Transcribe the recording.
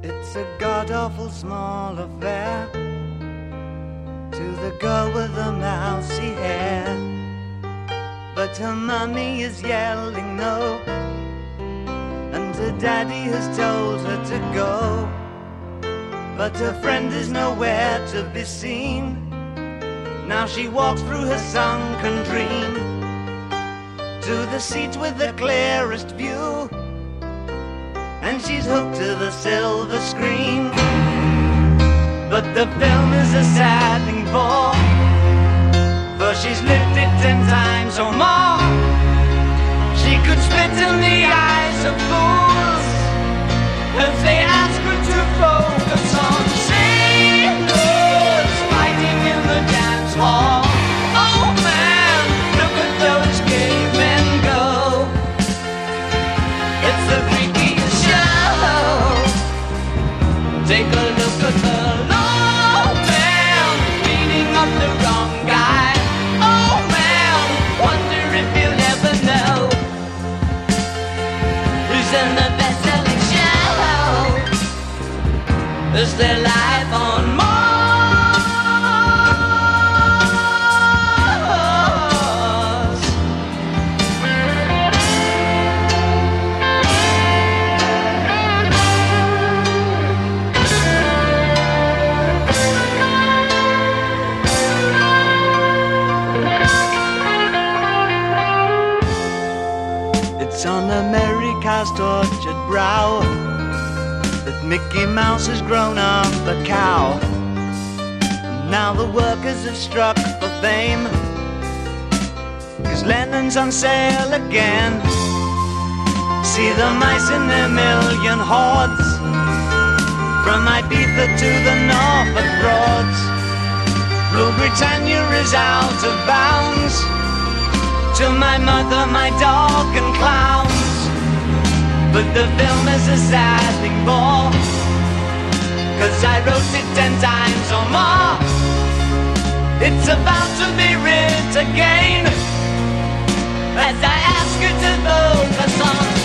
It's a god-awful small affair to the girl with the mousy hair, but her mummy is yelling no, and her daddy has told her to go. But her friend is nowhere to be seen. Now she walks through her sunken dream to the seat with the clearest view, and she's hooked to the silver screen. But the film is a sad thing for she's lived it 10 times or more. She could spit in the eyes of fools if they ask her to focus on sailors fighting in the dance hall. Oh man, look at those cavemen go. It's the freakiest show. Take a look at the low man beating up the wrong guy. Oh man, wonder if you'll ever know who's in the best-selling show. Is there life on Mars? It's on America's tortured brow that Mickey Mouse has grown up a cow. And now the workers have struck for fame, 'cause Lennon's on sale again. See the mice in their million hordes, from Ibiza to the Norfolk Broads. Rule Britannia is out of bounds, to my mother, my dog and clowns. But the film is a sad thing for, 'cause I wrote it 10 times or more. It's about to be writ again, as I ask you to focus on